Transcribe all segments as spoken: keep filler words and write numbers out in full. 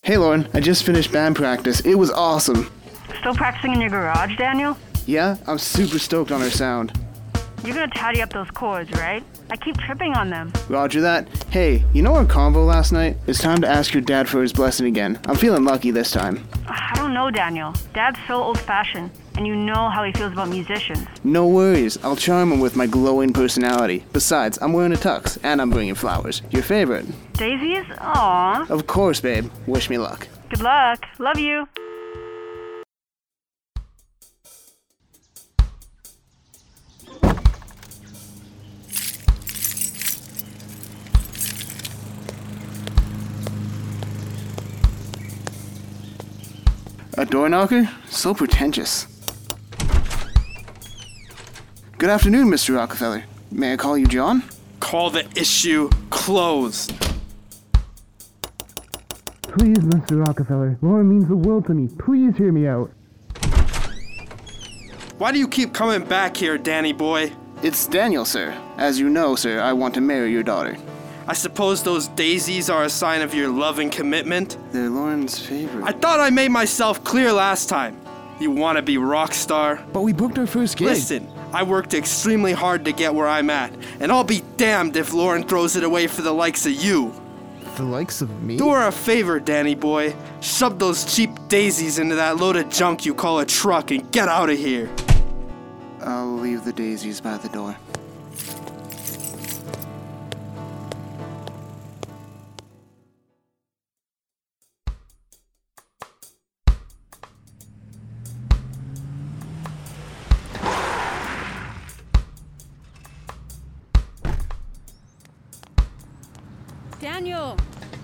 Hey Lauren, I just finished band practice. It was awesome. Still practicing in your garage, Daniel? Yeah, I'm super stoked on our sound. You're gonna tidy up those chords, right? I keep tripping on them. Roger that. Hey, you know our convo last night? It's time to ask your dad for his blessing again. I'm feeling lucky this time. I don't know, Daniel. Dad's so old-fashioned, and you know how he feels about musicians. No worries. I'll charm him with my glowing personality. Besides, I'm wearing a tux, and I'm bringing flowers. Your favorite. Daisies? Aww. Of course, babe. Wish me luck. Good luck. Love you. A door knocker? So pretentious. Good afternoon, Mister Rockefeller. May I call you John? Call the issue closed. Please, Mister Rockefeller. Lauren means the world to me. Please hear me out. Why do you keep coming back here, Danny boy? It's Daniel, sir. As you know, sir, I want to marry your daughter. I suppose those daisies are a sign of your love and commitment? They're Lauren's favorite. I thought I made myself clear last time. You want to be rock star? But we booked our first gig. Listen, I worked extremely hard to get where I'm at, and I'll be damned if Lauren throws it away for the likes of you. The likes of me? Do her a favor, Danny boy. Shove those cheap daisies into that load of junk you call a truck and get out of here. I'll leave the daisies by the door. Daniel!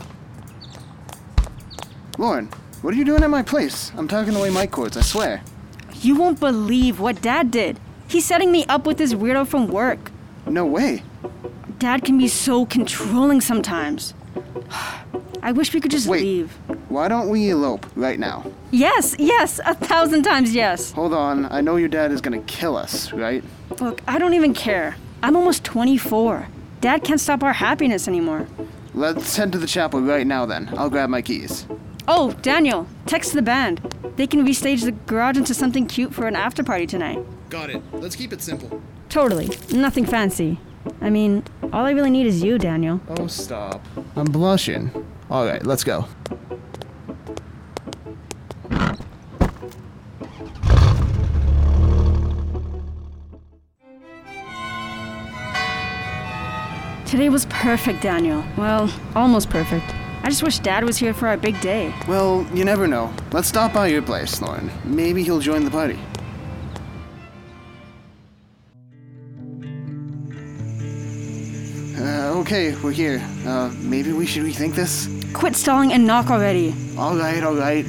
Lauren, what are you doing at my place? I'm tucking away mic cords, I swear. You won't believe what Dad did. He's setting me up with this weirdo from work. No way. Dad can be so controlling sometimes. I wish we could just Wait. leave. Why don't we elope right now? Yes, yes, a thousand times yes. Hold on, I know your dad is gonna kill us, right? Look, I don't even care. I'm almost twenty-four. Dad can't stop our happiness anymore. Let's head to the chapel right now then. I'll grab my keys. Oh, Daniel, text the band. They can restage the garage into something cute for an after party tonight. Got it. Let's keep it simple. Totally. Nothing fancy. I mean, all I really need is you, Daniel. Oh, stop. I'm blushing. Alright, let's go. Today was perfect, Daniel. Well, almost perfect. I just wish Dad was here for our big day. Well, you never know. Let's stop by your place, Lauren. Maybe he'll join the party. Uh, okay, we're here. Uh, maybe we should rethink this? Quit stalling and knock already. Alright, alright.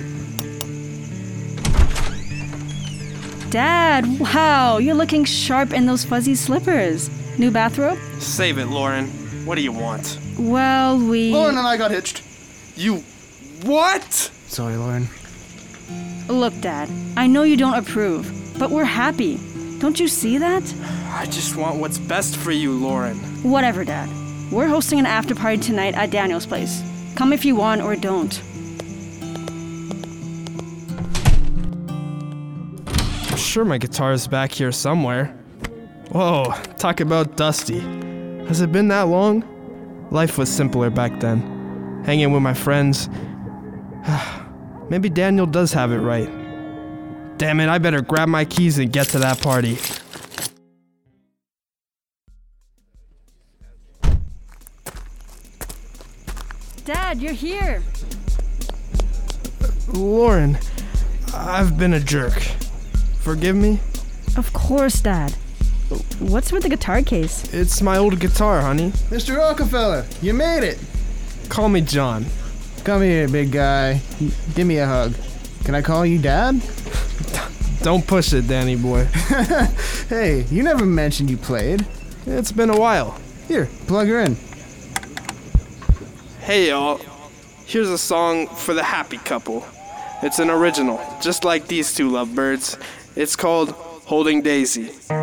Dad, wow, you're looking sharp in those fuzzy slippers. New bathrobe? Save it, Lauren. What do you want? Well, we... Lauren and I got hitched. You... what? Sorry, Lauren. Look, Dad, I know you don't approve, but we're happy. Don't you see that? I just want what's best for you, Lauren. Whatever, Dad. We're hosting an after party tonight at Daniel's place. Come if you want or don't. I'm sure my guitar is back here somewhere. Whoa, talk about dusty. Has it been that long? Life was simpler back then. Hanging with my friends. Maybe Daniel does have it right. Damn it, I better grab my keys and get to that party. Dad, you're here. Lauren, I've been a jerk. Forgive me? Of course, Dad. What's with the guitar case? It's my old guitar, honey. Mister Rockefeller, you made it! Call me John. Come here, big guy. Give me a hug. Can I call you Dad? Don't push it, Danny boy. Hey, you never mentioned you played. It's been a while. Here, plug her in. Hey y'all, here's a song for the happy couple. It's an original, just like these two lovebirds. It's called Holding Daisy.